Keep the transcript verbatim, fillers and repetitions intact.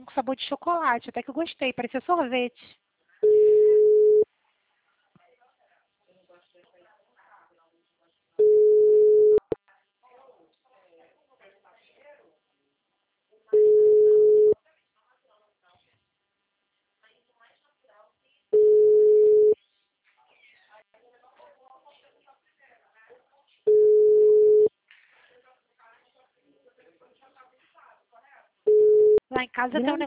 com sabor de chocolate, até que eu gostei, parecia sorvete. Lá em casa tem um